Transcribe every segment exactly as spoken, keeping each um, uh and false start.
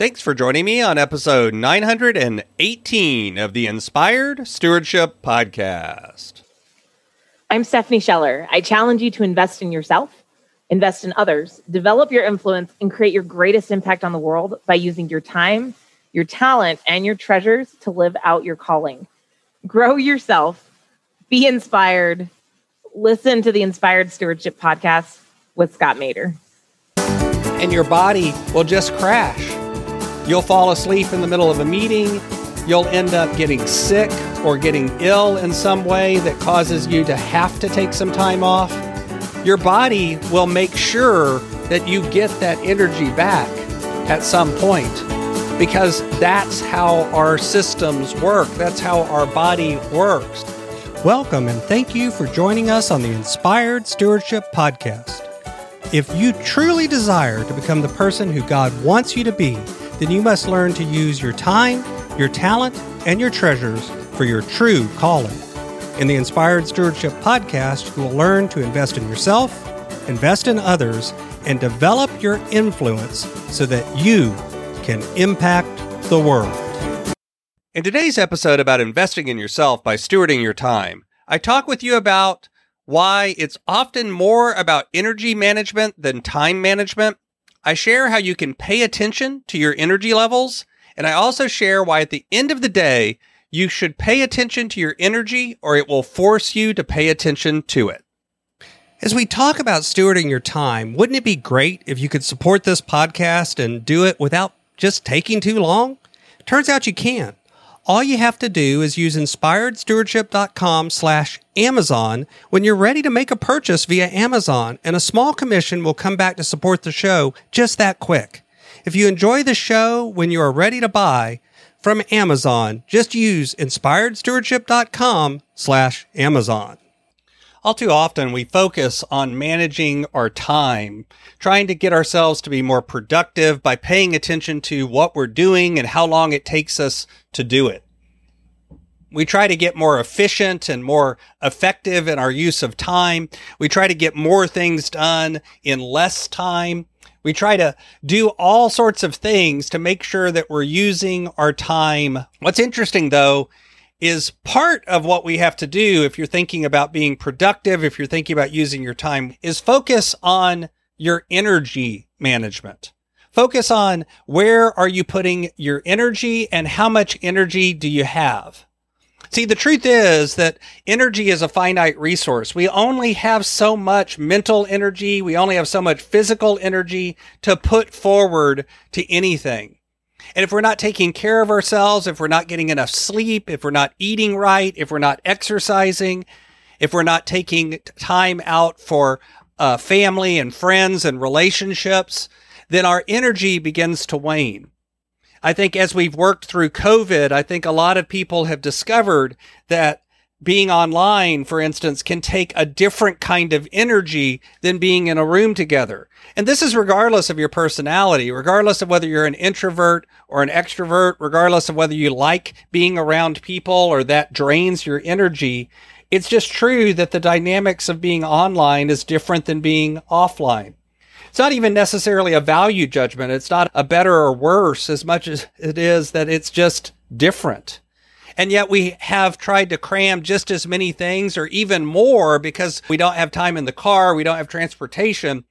Thanks for joining me on episode nine hundred eighteen of the Inspired Stewardship Podcast. I'm Stephanie Scheller. I challenge you to invest in yourself, invest in others, develop your influence, and create your greatest impact on the world by using your time, your talent, and your treasures to live out your calling. Grow yourself, be inspired, listen to the Inspired Stewardship Podcast with Scott Mader. And your body will just crash. You'll fall asleep in the middle of a meeting. You'll end up getting sick or getting ill in some way that causes you to have to take some time off. Your body will make sure that you get that energy back at some point because that's how our systems work. That's how our body works. Welcome and thank you for joining us on the Inspired Stewardship Podcast. If you truly desire to become the person who God wants you to be, then you must learn to use your time, your talent, and your treasures for your true calling. In the Inspired Stewardship Podcast, you will learn to invest in yourself, invest in others, and develop your influence so that you can impact the world. In today's episode about investing in yourself by stewarding your time, I talk with you about why it's often more about energy management than time management. I share how you can pay attention to your energy levels, and I also share why at the end of the day, you should pay attention to your energy or it will force you to pay attention to it. As we talk about stewarding your time, wouldn't it be great if you could support this podcast and do it without just taking too long? Turns out you can. All you have to do is use inspiredstewardship.com slash Amazon when you're ready to make a purchase via Amazon, and a small commission will come back to support the show just that quick. If you enjoy the show when you are ready to buy from Amazon, just use inspiredstewardship.com slash Amazon. All too often, we focus on managing our time, trying to get ourselves to be more productive by paying attention to what we're doing and how long it takes us to do it. We try to get more efficient and more effective in our use of time. We try to get more things done in less time. We try to do all sorts of things to make sure that we're using our time. What's interesting, though, is part of what we have to do if you're thinking about being productive, if you're thinking about using your time, is focus on your energy management. Focus on where are you putting your energy and how much energy do you have? See, the truth is that energy is a finite resource. We only have so much mental energy. We only have so much physical energy to put forward to anything. And if we're not taking care of ourselves, if we're not getting enough sleep, if we're not eating right, if we're not exercising, if we're not taking time out for uh, family and friends and relationships, then our energy begins to wane. I think as we've worked through COVID, I think a lot of people have discovered that being online, for instance, can take a different kind of energy than being in a room together. And this is regardless of your personality, regardless of whether you're an introvert or an extrovert, regardless of whether you like being around people or that drains your energy. It's just true that the dynamics of being online is different than being offline. It's not even necessarily a value judgment. It's not a better or worse as much as it is that it's just different. And yet we have tried to cram just as many things or even more because we don't have time in the car, we don't have transportation.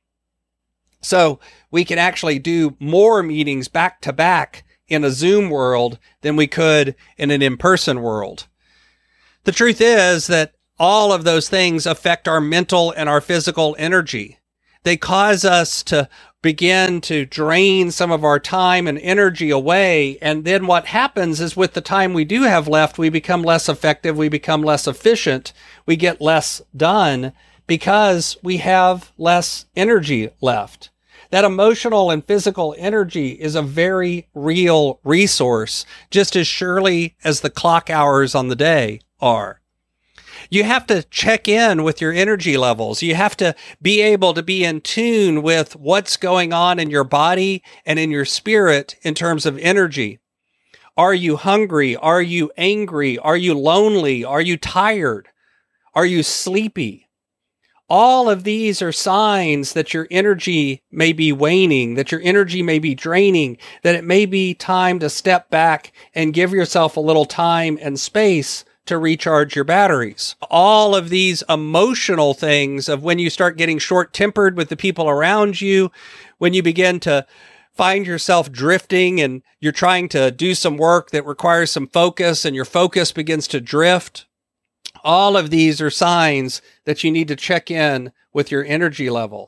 So we can actually do more meetings back to back in a Zoom world than we could in an in-person world. The truth is that all of those things affect our mental and our physical energy. They cause us to begin to drain some of our time and energy away. And then what happens is with the time we do have left, we become less effective. We become less efficient. We get less done because we have less energy left. That emotional and physical energy is a very real resource, just as surely as the clock hours on the day are. You have to check in with your energy levels. You have to be able to be in tune with what's going on in your body and in your spirit in terms of energy. Are you hungry? Are you angry? Are you lonely? Are you tired? Are you sleepy? All of these are signs that your energy may be waning, that your energy may be draining, that it may be time to step back and give yourself a little time and space to recharge your batteries. All of these emotional things of when you start getting short-tempered with the people around you, when you begin to find yourself drifting and you're trying to do some work that requires some focus and your focus begins to drift. All of these are signs that you need to check in with your energy level.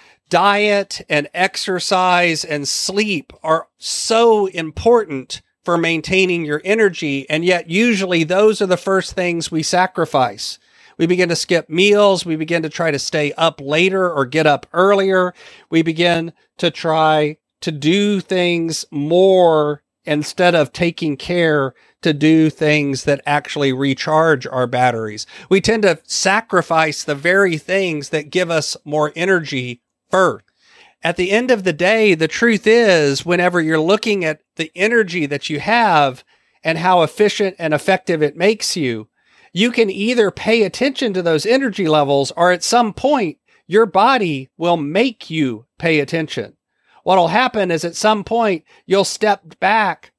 Diet and exercise and sleep are so important for maintaining your energy, and yet usually those are the first things we sacrifice. We begin to skip meals. We begin to try to stay up later or get up earlier. We begin to try to do things more instead of taking care to do things that actually recharge our batteries. We tend to sacrifice the very things that give us more energy first. At the end of the day, the truth is, whenever you're looking at the energy that you have and how efficient and effective it makes you, you can either pay attention to those energy levels or at some point, your body will make you pay attention. What'll happen is at some point, you'll step back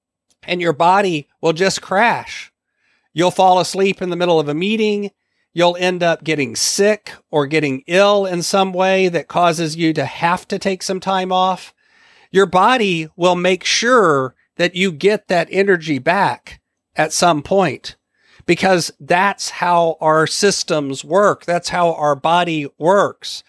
and your body will just crash. You'll fall asleep in the middle of a meeting. You'll end up getting sick or getting ill in some way that causes you to have to take some time off. Your body will make sure that you get that energy back at some point because that's how our systems work. That's how our body works.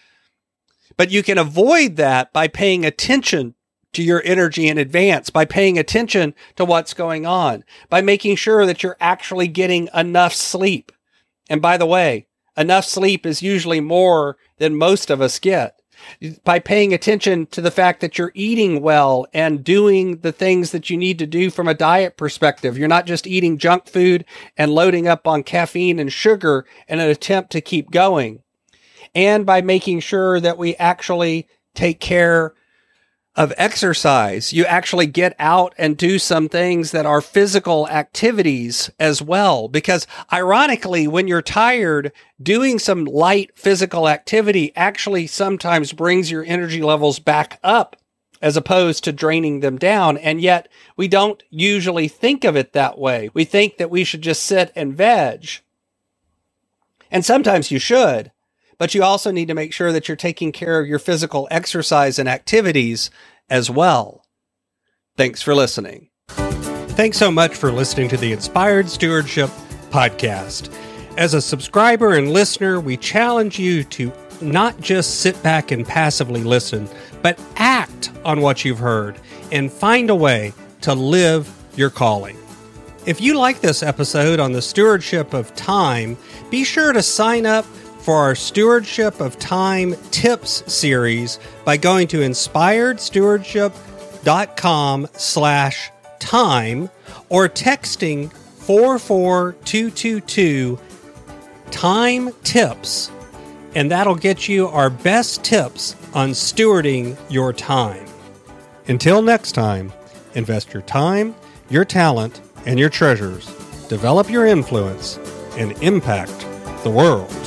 But you can avoid that by paying attention to your energy in advance, by paying attention to what's going on, by making sure that you're actually getting enough sleep. And by the way, enough sleep is usually more than most of us get. By paying attention to the fact that you're eating well and doing the things that you need to do from a diet perspective. You're not just eating junk food and loading up on caffeine and sugar in an attempt to keep going. And by making sure that we actually take care of exercise. You actually get out and do some things that are physical activities as well. Because ironically, when you're tired, doing some light physical activity actually sometimes brings your energy levels back up as opposed to draining them down. And yet we don't usually think of it that way. We think that we should just sit and veg. And sometimes you should. But you also need to make sure that you're taking care of your physical exercise and activities as well. Thanks for listening. Thanks so much for listening to the Inspired Stewardship Podcast. As a subscriber and listener, we challenge you to not just sit back and passively listen, but act on what you've heard and find a way to live your calling. If you like this episode on the stewardship of time, be sure to sign up for our Stewardship of Time Tips series by going to inspiredstewardship.com slash time or texting four four two two two time tips, and that'll get you our best tips on stewarding your time. Until next time, invest your time, your talent, and your treasures. Develop your influence and impact the world.